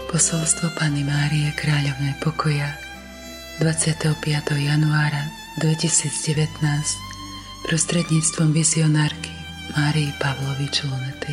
Posolstvo Panny Márie Kráľovnej pokoja 25. januára 2019 prostredníctvom vizionárky Márii Pavlovič Lunety.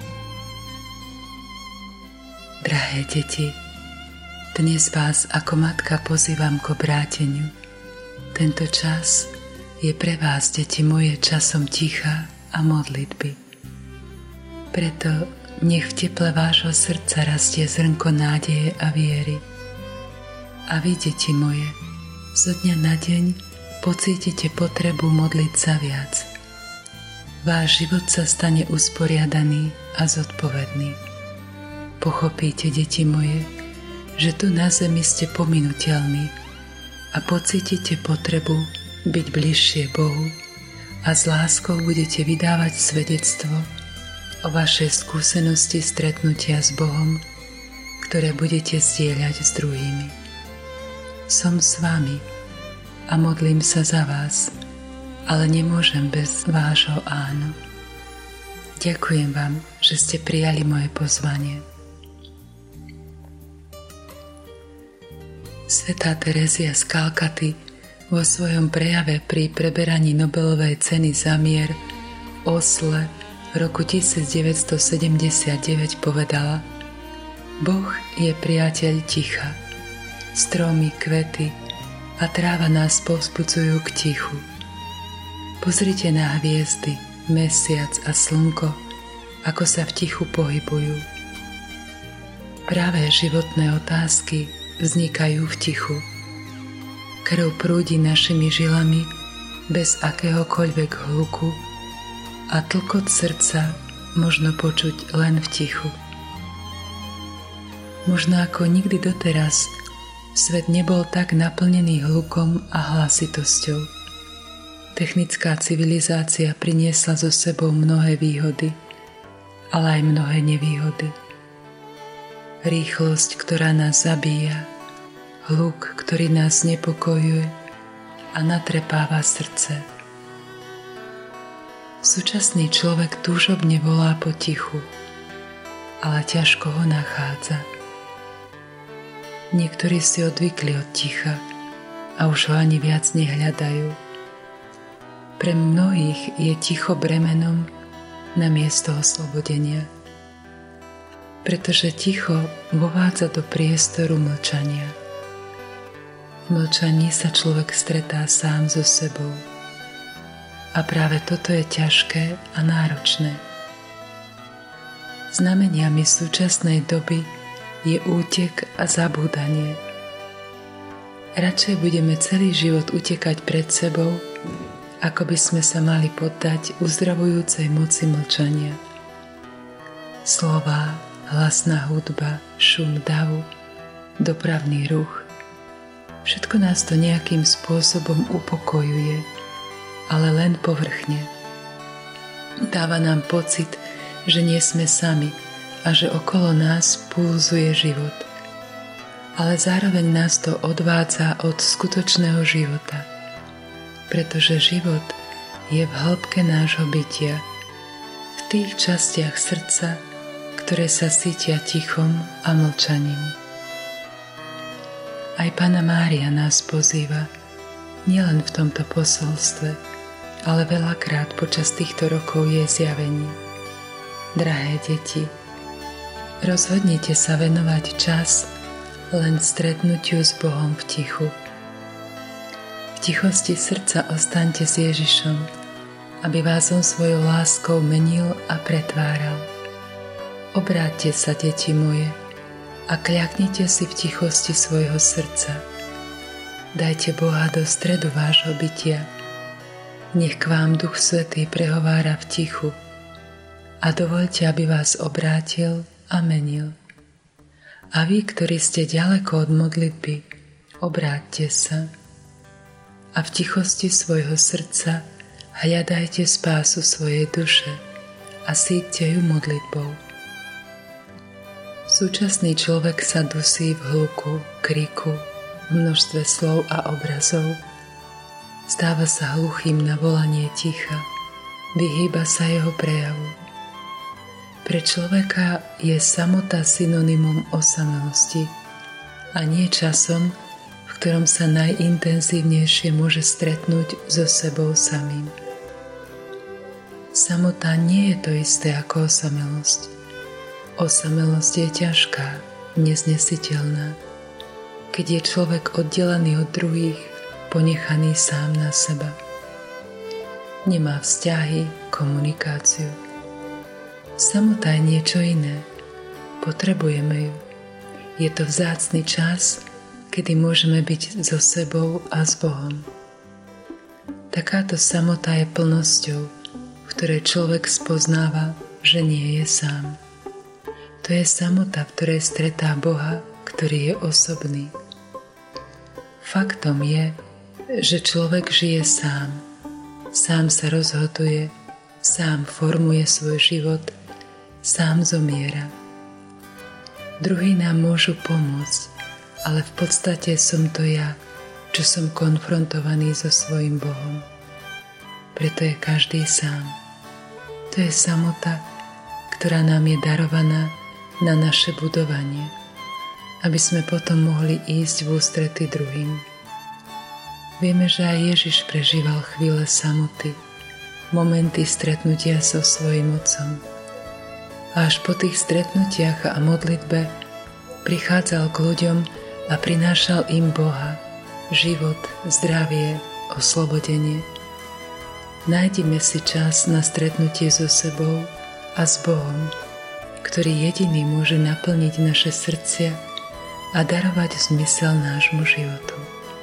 Drahé deti, dnes vás ako matka pozývam k obráteniu. Tento čas je pre vás, deti moje, časom ticha a modlitby. Preto nech v teple vášho srdca rastie zrnko nádeje a viery. A vy, deti moje, zo dňa na deň pocítite potrebu modliť sa viac. Váš život sa stane usporiadaný a zodpovedný. Pochopíte, deti moje, že tu na zemi ste pominuteľní a pocítite potrebu byť bližšie Bohu a s láskou budete vydávať svedectvo o vašej skúsenosti stretnutia s Bohom, ktoré budete zdieľať s druhými. Som s vami a modlím sa za vás, ale nemôžem bez vášho áno. Ďakujem vám, že ste prijali moje pozvanie. Svätá Terézia z Kalkaty vo svojom prejave pri preberaní Nobelovej ceny za mier v Osle v roku 1979 povedala: Boh je priateľ ticha. Stromy, kvety a tráva nás povzbudzujú k tichu. Pozrite na hviezdy, mesiac a slnko, ako sa v tichu pohybujú. Práve životné otázky vznikajú v tichu. Krv prúdi našimi žilami bez akéhokoľvek hluku a tlkot srdca možno počuť len v tichu. Možno ako nikdy doteraz svet nebol tak naplnený hlukom a hlasitosťou. Technická civilizácia priniesla so sebou mnohé výhody, ale aj mnohé nevýhody. Rýchlosť, ktorá nás zabíja, hluk, ktorý nás nepokojuje a natrepáva srdce. Súčasný človek túžobne volá po tichu, ale ťažko ho nachádza. Niektorí si odvykli od ticha a už ho ani viac nehľadajú. Pre mnohých je ticho bremenom namiesto oslobodenia, pretože ticho vovádza do priestoru mlčania. V mlčaní sa človek stretá sám so sebou. A práve toto je ťažké a náročné. Znameniami súčasnej doby je útek a zabúdanie. Radšej budeme celý život utekať pred sebou, ako by sme sa mali poddať uzdravujúcej moci mlčania. Slová, hlasná hudba, šum davu, dopravný ruch. Všetko nás to nejakým spôsobom upokojuje, ale len povrchne. Dáva nám pocit, že nie sme sami a že okolo nás pulzuje život. Ale zároveň nás to odvádza od skutočného života, pretože život je v hĺbke nášho bytia, v tých častiach srdca, ktoré sa cítia tichom a mlčaním. Aj Panna Mária nás pozýva nielen v tomto posolstve, ale veľakrát počas týchto rokov jej zjavení. Drahé deti, rozhodnite sa venovať čas len stretnutiu s Bohom v tichu. V tichosti srdca ostaňte s Ježišom, aby vás on svojou láskou menil a pretváral. Obráťte sa, deti moje, a kľaknite si v tichosti svojho srdca. Dajte Boha do stredu vášho bytia. Nech k vám Duch Svätý prehovára v tichu a dovoľte, aby vás obrátil a menil. A vy, ktorí ste ďaleko od modlitby, obráťte sa a v tichosti svojho srdca hľadajte spásu svojej duše a síťte ju modlitbou. Súčasný človek sa dusí v hluku, kriku, v množstve slov a obrazov. Stáva sa hluchým na volanie ticha, vyhýba sa jeho prejavu. Pre človeka je samota synonymom osamelosti a nie časom, v ktorom sa najintenzívnejšie môže stretnúť so sebou samým. Samota nie je to isté ako osamelosť. Osamelosť je ťažká, neznesiteľná, keď je človek oddelený od druhých, ponechaný sám na seba. Nemá vzťahy, komunikáciu. Samota je niečo iné. Potrebujeme ju. Je to vzácny čas, kedy môžeme byť so sebou a s Bohom. Takáto samota je plnosťou, v ktorej človek spoznáva, že nie je sám. To je samota, v ktorej stretá Boha, ktorý je osobný. Faktom je, že človek žije sám. Sám sa rozhoduje, sám formuje svoj život, sám zomiera. Druhí nám môžu pomôcť, ale v podstate som to ja, čo som konfrontovaný so svojím Bohom. Preto je každý sám. To je samota, ktorá nám je darovaná na naše budovanie, aby sme potom mohli ísť v ústrety druhým. Vieme, že aj Ježiš prežíval chvíle samoty, momenty stretnutia so svojím Otcom. A až po tých stretnutiach a modlitbe prichádzal k ľuďom a prinášal im Boha, život, zdravie, oslobodenie. Nájdime si čas na stretnutie so sebou a s Bohom, ktorý jediný môže naplniť naše srdcia a darovať zmysel nášmu životu.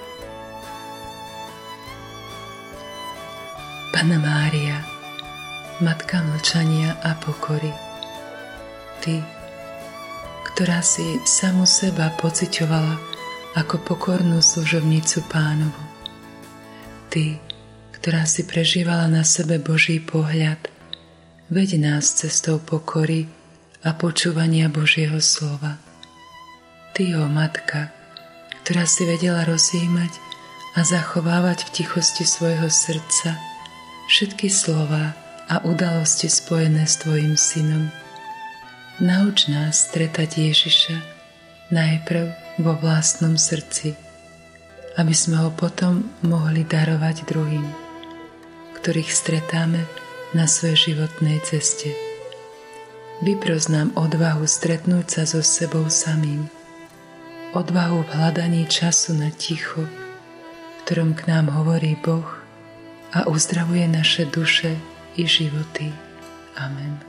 Panna Mária, Matka mlčania a pokory, Ty, ktorá si samu seba pociťovala ako pokornú služobnicu Pánovu, Ty, ktorá si prežívala na sebe Boží pohľad, veď nás cestou pokory a počúvania Božieho slova. Ty, ó Matka, ktorá si vedela rozjímať a zachovávať v tichosti svojho srdca všetky slová a udalosti spojené s Tvojim Synom. Nauč nás stretať Ježiša najprv vo vlastnom srdci, aby sme ho potom mohli darovať druhým, ktorých stretáme na svojej životnej ceste. Vypros nám odvahu stretnúť sa so sebou samým, odvahu v hľadaní času na ticho, v ktorom k nám hovorí Boh a uzdravuje naše duše i životy. Amen.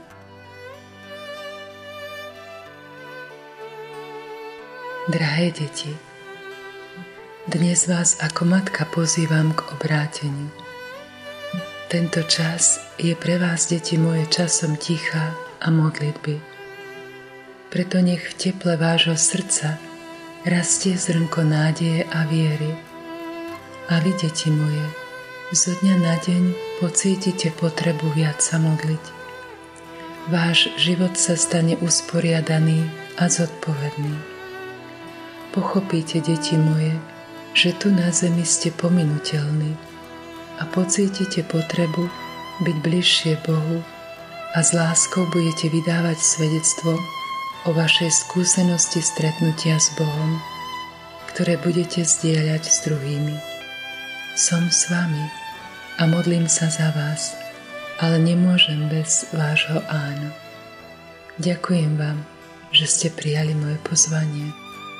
Drahé deti, dnes vás ako matka pozývam k obráteniu. Tento čas je pre vás, deti moje, časom ticha a modlitby. Preto nech v teple vášho srdca rastie zrnko nádeje a viery. A vy, deti moje, zo dňa na deň pocítite potrebu viac sa modliť. Váš život sa stane usporiadaný a zodpovedný. Pochopíte, deti moje, že tu na zemi ste pominuteľní a pocítite potrebu byť bližšie Bohu a s láskou budete vydávať svedectvo o vašej skúsenosti stretnutia s Bohom, ktoré budete zdieľať s druhými. Som s vami a modlím sa za vás, ale nemôžem bez vášho áno. Ďakujem vám, že ste prijali moje pozvanie.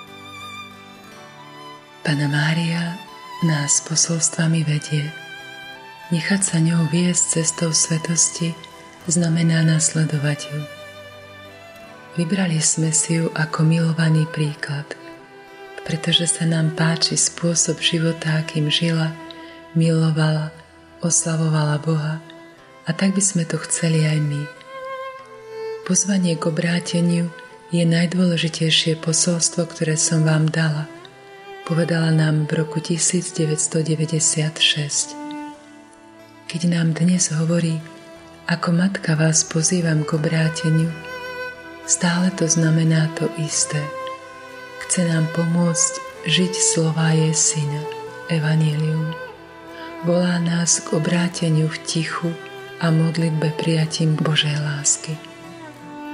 Panna Mária nás posolstvami vedie. Nechať sa ňou viesť cestou svetosti znamená nasledovať ju. Vybrali sme si ju ako milovaný príklad, pretože sa nám páči spôsob života, akým žila, milovala, oslavovala Boha, a tak by sme to chceli aj my. Pozvanie k obráteniu je najdôležitejšie posolstvo, ktoré som vám dala, povedala nám v roku 1996. Keď nám dnes hovorí, ako matka vás pozývam k obráteniu, stále to znamená to isté. Chce nám pomôcť žiť slová jej syna, evanjelium. Volá nás k obráteniu v tichu a modlitbe prijatím Božej lásky.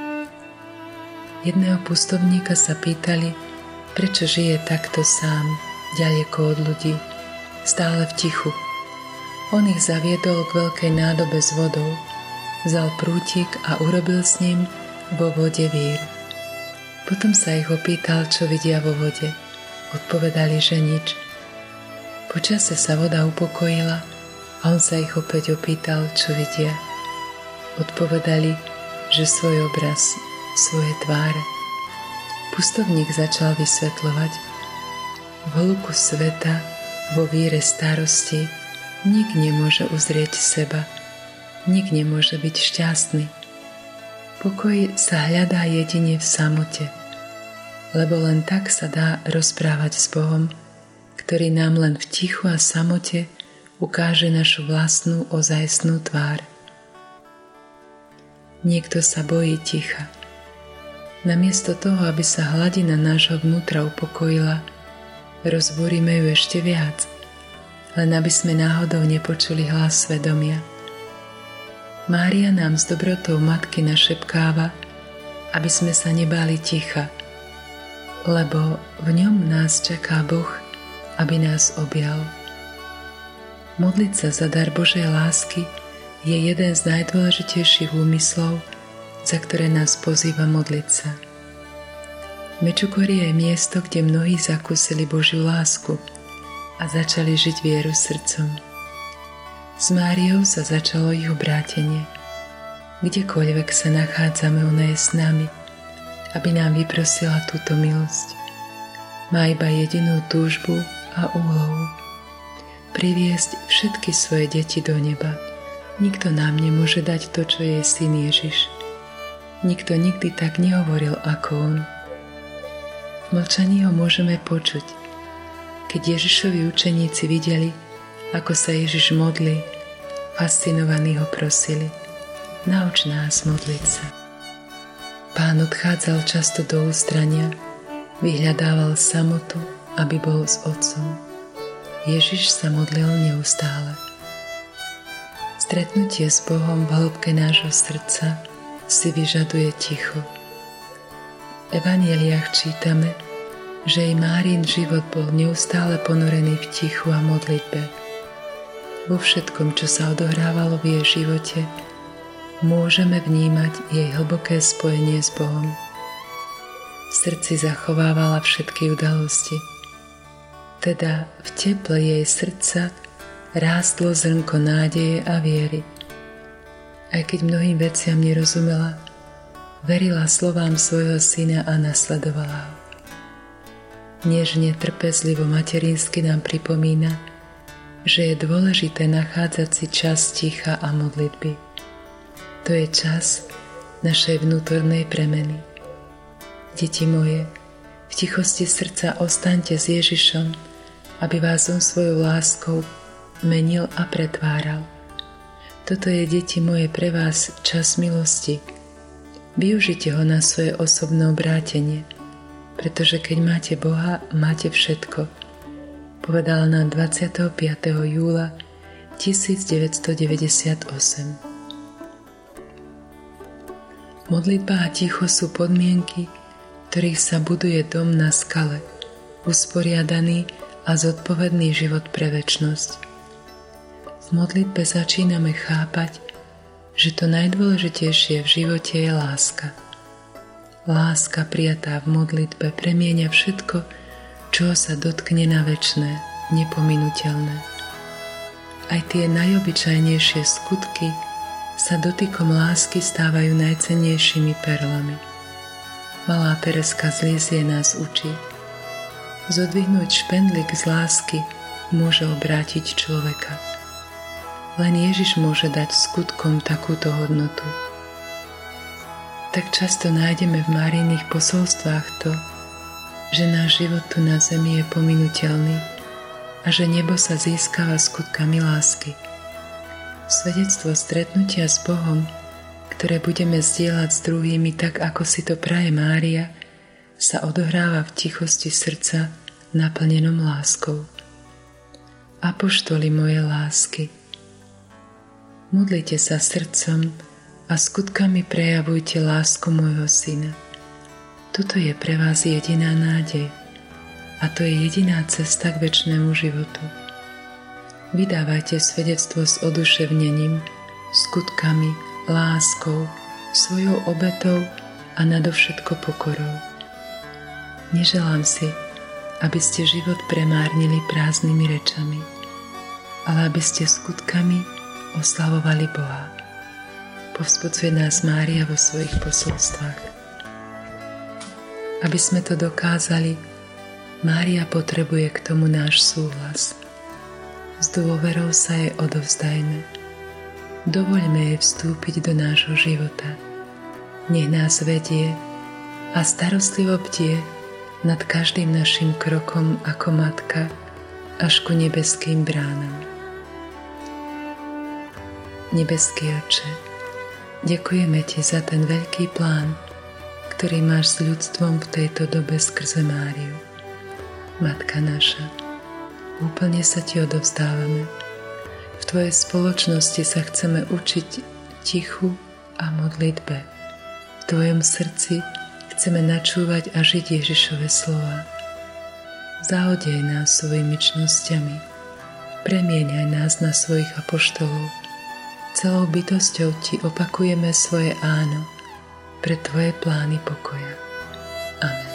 Jedného pustovníka sa pýtali, prečo žije takto sám, ďaleko od ľudí, stále v tichu. On ich zaviedol k veľkej nádobe s vodou, vzal prútik a urobil s ním vo vode vír. Potom sa ich opýtal, čo vidia vo vode. Odpovedali, že nič. Po čase sa voda upokojila a on sa ich opäť opýtal, čo vidia. Odpovedali, že svoj obraz, svoje tváre. Pustovník začal vysvetľovať. V hĺbku sveta, vo víre starosti, nik nemôže uzrieť seba, nik nemôže byť šťastný. Pokoj sa hľadá jedine v samote, lebo len tak sa dá rozprávať s Bohom, ktorý nám len v tichu a samote ukáže našu vlastnú ozajstnú tvár. Niekto sa bojí ticha. Namiesto toho, aby sa hladina nášho vnútra upokojila, rozbúrime ju ešte viac, len aby sme náhodou nepočuli hlas svedomia. Mária nám s dobrotou matky našepkáva, aby sme sa nebáli ticha, lebo v ňom nás čaká Boh, aby nás objal. Modliť sa za dar Božej lásky je jeden z najdôležitejších úmyslov, za ktoré nás pozýva modliť sa. Mečugorie je miesto, kde mnohí zakúsili Božiu lásku a začali žiť vieru srdcom. S Máriou sa začalo ich obrátenie. Kdekoľvek sa nachádzame, ona je s nami, aby nám vyprosila túto milosť. Má iba jedinú túžbu a úlohu priviesť všetky svoje deti do neba. Nikto nám nemôže dať to, čo je syn Ježiš. Nikto nikdy tak nehovoril ako on. V mlčaní ho môžeme počuť. Keď Ježišovi učeníci videli, ako sa Ježiš modlí, fascinovaní ho prosili: nauč nás modliť sa. Pán odchádzal často do ústrania, vyhľadával samotu, aby bol s Otcom. Ježiš sa modlil neustále. Stretnutie s Bohom v hĺbke nášho srdca si vyžaduje ticho. V evanjeliách čítame, že aj Márin život bol neustále ponorený v tichu a modlitbe. Vo všetkom, čo sa odohrávalo v jej živote, môžeme vnímať jej hlboké spojenie s Bohom. V srdci zachovávala všetky udalosti. Teda v teple jej srdca rástlo zrnko nádeje a viery. Aj keď mnohým veciam nerozumela, verila slovám svojho syna a nasledovala ho. Nežne, trpezlivo, materinsky nám pripomína, že je dôležité nachádzať si čas ticha a modlitby. To je čas našej vnútornej premeny. Deti moje, v tichosti srdca ostaňte s Ježišom, aby vás on svojou láskou menil a pretváral. Toto je, deti moje, pre vás čas milosti. Využite ho na svoje osobné obrátenie, pretože keď máte Boha, máte všetko, povedala nám 25. júla 1998. Modlitba a ticho sú podmienky, ktorých sa buduje dom na skale, usporiadaný a zodpovedný život pre večnosť. V modlitbe začíname chápať, že to najdôležitejšie v živote je láska. Láska prijatá v modlitbe premieňa všetko, čo sa dotkne na večné, nepominuteľné. Aj tie najobyčajnejšie skutky sa dotykom lásky stávajú najcennejšími perlami. Malá Tereska z Lízie nás učí: zodvihnúť špendlík z lásky môže obrátiť človeka. Len Ježiš môže dať skutkom takúto hodnotu. Tak často nájdeme v Máriiných posolstvách to, že náš život tu na zemi je pominuteľný a že nebo sa získava skutkami lásky. Svedectvo stretnutia s Bohom, ktoré budeme zdieľať s druhými tak, ako si to praje Mária, sa odohráva v tichosti srdca naplnenom láskou. Apoštoli moje lásky, modlite sa srdcom a skutkami prejavujte lásku môjho syna. Toto je pre vás jediná nádej a to je jediná cesta k večnému životu. Vydávajte svedectvo s oduševnením, skutkami, láskou, svojou obetou a nadovšetko pokorou. Neželám si, aby ste život premárnili prázdnymi rečami, ale aby ste skutkami oslavovali Boha. Povzbudzuje nás Mária vo svojich posolstvách. Aby sme to dokázali, Mária potrebuje k tomu náš súhlas. S dôverou sa jej odovzdajme. Dovoľme jej vstúpiť do nášho života. Nech nás vedie a starostlivo bdie nad každým našim krokom ako matka až ku nebeským bránam. Nebeský Otče, ďakujeme Ti za ten veľký plán, ktorý máš s ľudstvom v tejto dobe skrze Máriu. Matka naša, úplne sa Ti odovzdávame. V Tvojej spoločnosti sa chceme učiť tichu a modlitbe. V Tvojom srdci chceme načúvať a žiť Ježišove slova. Zaodej nás svojimi čnosťami. Premieňaj nás na svojich apoštolov. Celou bytosťou Ti opakujeme svoje áno pre Tvoje plány pokoja. Amen.